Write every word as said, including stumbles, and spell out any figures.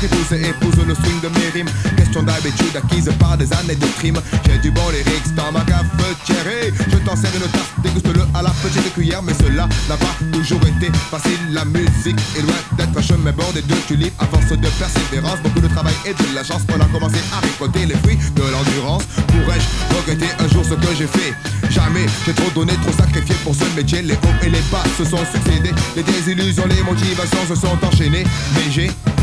qui pousse et épouse le swing de mes rimes. Question d'habitude acquise par des années de trim. J'ai du bon lyrics dans ma cafetière et je t'en sers une tasse, déguste-le à la petite cuillère. Mais cela n'a pas toujours été facile. La musique est loin d'être un chemin bordé de tulipes. À force de persévérance, beaucoup de travail et de la chance, on a commencé à récolter les fruits de l'endurance. Pourrais-je regretter un jour ce que j'ai fait? Jamais, j'ai trop donné, trop sacrifié pour ce métier. Les hauts et les bas se sont succédés, les désillusions, les motivations se sont enchaînées. Mais j'ai